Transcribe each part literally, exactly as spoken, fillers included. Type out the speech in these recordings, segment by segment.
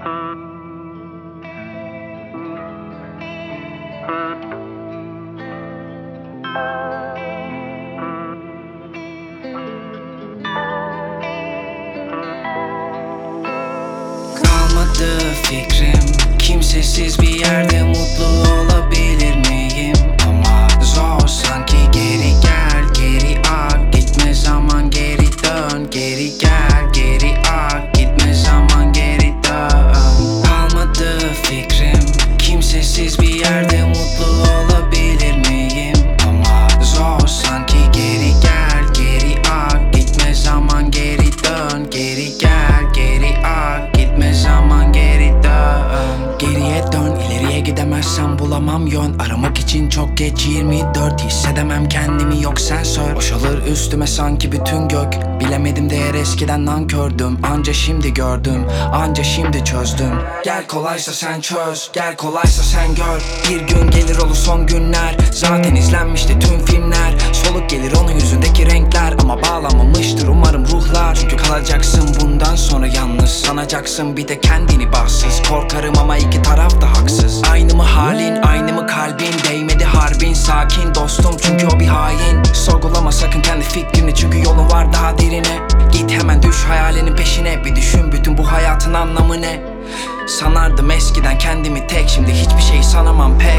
Kalmadı fikrim, kimsesiz bir yerde mutlu olabilir miyim? Ama zor sanki. Geri gel, geri ak, gitme zaman geri dön. Geri gel, geri ak, gitme zaman geri dön. Kalmadı fikrim, kimsesiz bir yerde mutlu olabilir miyim? Ama zor sanki. Geri gel, geri ak, gitme zaman geri dön. Geri gel, geri ak, gitme zaman geri dön. Geriye dön, ileriye gidemezsem bulamam yön. Aramak için çok geç yirmi dört, hissedemem kendimi yok sensör. Boşalır üstüme sanki bütün gök. Bilemedim değer, eskiden nankördüm. Anca şimdi gördüm, anca şimdi çözdüm. Gel kolaysa sen çöz, gel kolaysa sen gör. Bir gün gelir olur son günler, zaten izlenmişti tüm filmler. Soluk gelir onun yüzündeki renkler, ama bağlanmamıştır umarım ruhlar. Çünkü kalacaksın bundan sonra yalnız, sanacaksın bir de kendini bahtsız. Korkarım ama iki taraf da haksız. Aynı mı halin, aynı mı kalbin? Değmedi harbin, sakin dostum çünkü o bir hain. Sorgulama sakın kendi fikrini, çünkü yolun var daha derine. Git hemen düş hayalinin peşine, bir düşün bütün bu hayatın anlamı ne? Sanardım eskiden kendimi tek, şimdi hiçbir şey sanamam pek.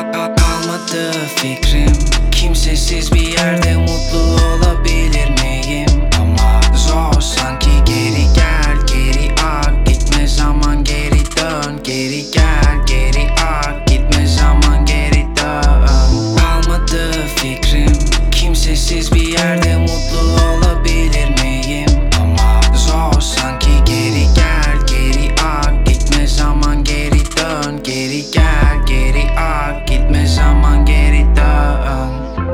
Kalmadı fikrim, kimsesiz bir yerde mutlu olabilir miyim? Ama zor sanki. Geri gel, geri ak, gitme zaman geri dön. Geri gel, geri ak, gitme zaman geri dön. Kalmadı fikrim, kimsesiz bir yerde mutlu olabilir miyim? Ama zor sanki. Geri gel, geri ak, gitme zaman geri dön. Geri gel, geri ak, gitme zaman geri dön.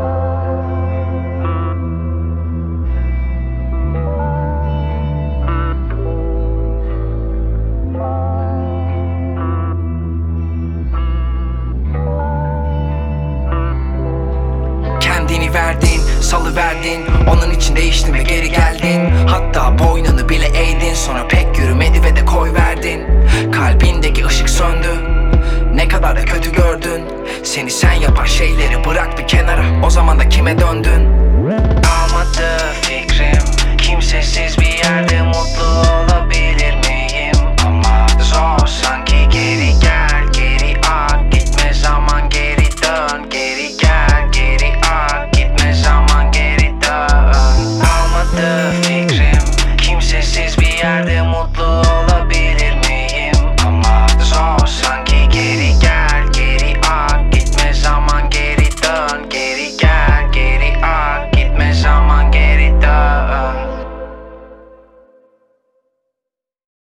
Kendini verdin, salıverdin, onun için değiştin ve geri geldin. Hatta boynunu bile eğdin, sonra pek yürümedi ve de koyverdin. Kalbindeki ışık söndü, ne kadar da kötü gördün. Seni sen yapan şeyleri bırak bir kenara, o zaman da kime döndün? Kalmadı fikrim, kimsesiz bir yerde mutlu ol.